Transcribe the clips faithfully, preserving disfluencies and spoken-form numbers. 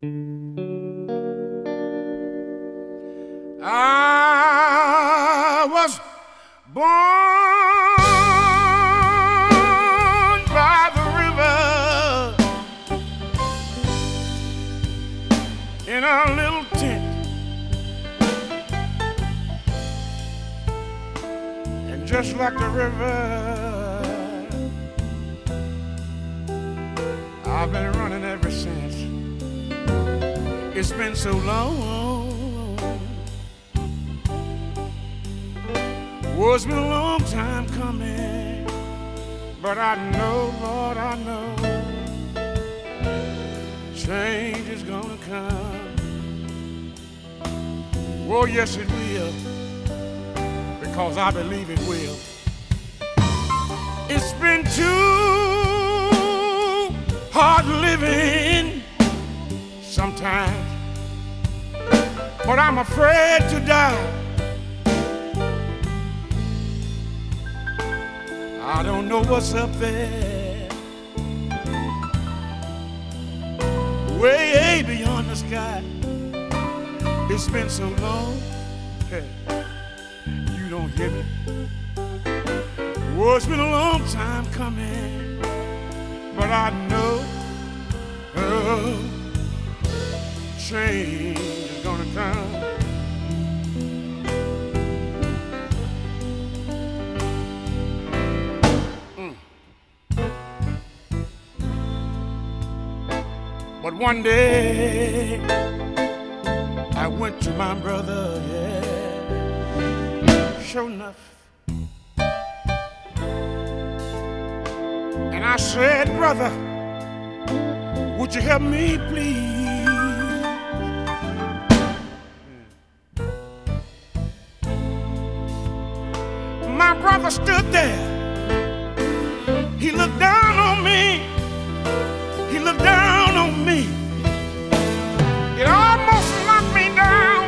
I was born by the river in a little tent, and just like the river, I've been running ever since. It's been so long. Oh, it's been a long time coming, but I know, Lord, I know, change is gonna come. Oh, yes, it will, because I believe it will. It's been too hard living sometimes, but I'm afraid to die. I don't know what's up there, way beyond the sky. It's been so long, hey, you don't hear me. Oh, it's been a long time coming, but I know oh, change is gonna come. But one day I went to my brother, yeah, sure enough, and I said, brother, would you help me, please? My brother stood there. He looked down on me. He looked down on me. It almost knocked me down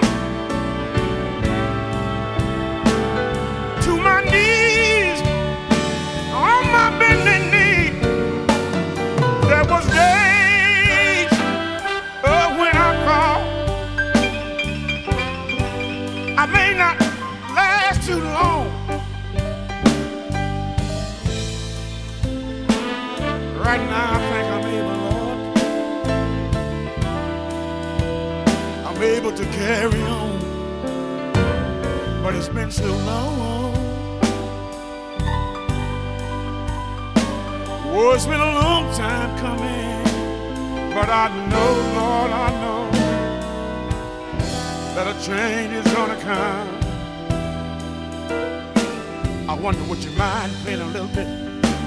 to my knees, on my bending knee. There was days oh, when I called. I may not last too long. Right now I think I'm able, Lord, I'm able to carry on, but it's been so long. Oh, it's been a long time coming, but I know, Lord, I know that a change is gonna come. I wonder, would you mind playing a little bit?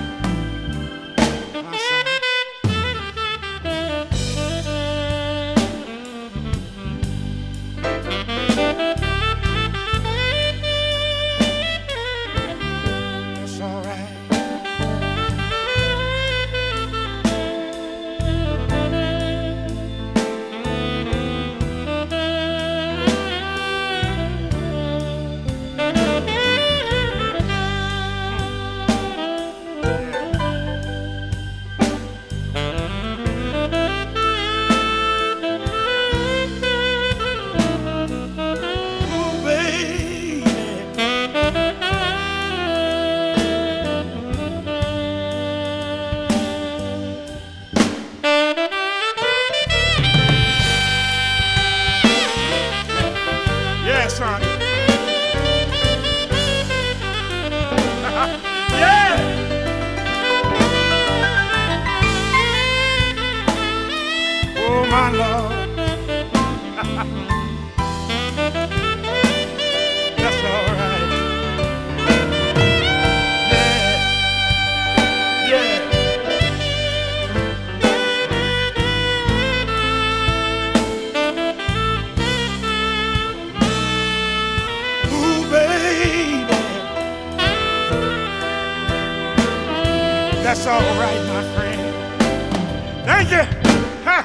That's all right, my friend. Thank you. Ha.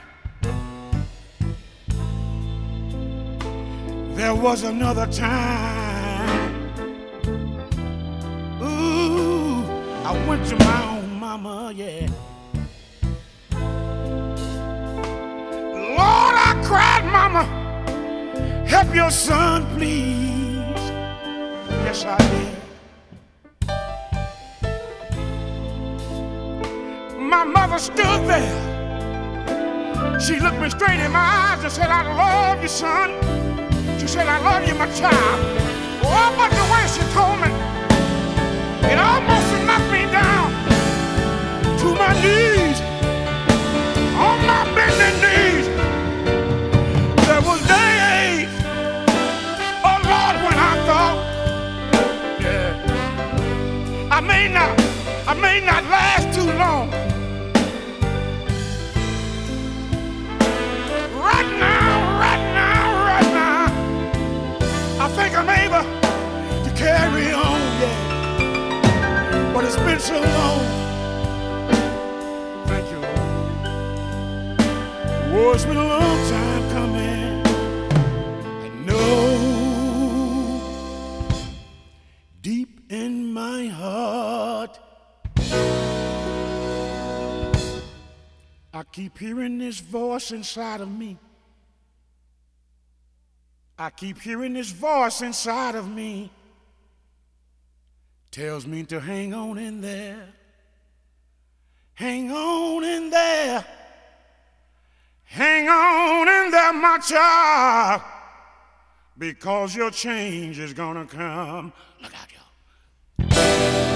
There was another time. Ooh, I went to my own mama, yeah. mama, help your son, please. Yes, I did. My mother stood there. She looked me straight in my eyes and said, I love you, son. She said, I love you, my child. Oh, but the way she told me, it almost knocked me down to my knees, on my bending knees. There was days, oh Lord, when I thought, yeah, I may not, I may not last too long. Right now, right now, right now, I think I'm able to carry on, yeah. But it's been so long. Thank you, Lord. Oh, it's been a long time coming. I know deep in my heart I keep hearing this voice inside of me. I keep hearing this voice inside of me. Tells me to hang on in there. Hang on in there. Hang on in there, my child. Because your change is gonna come. Look out, y'all.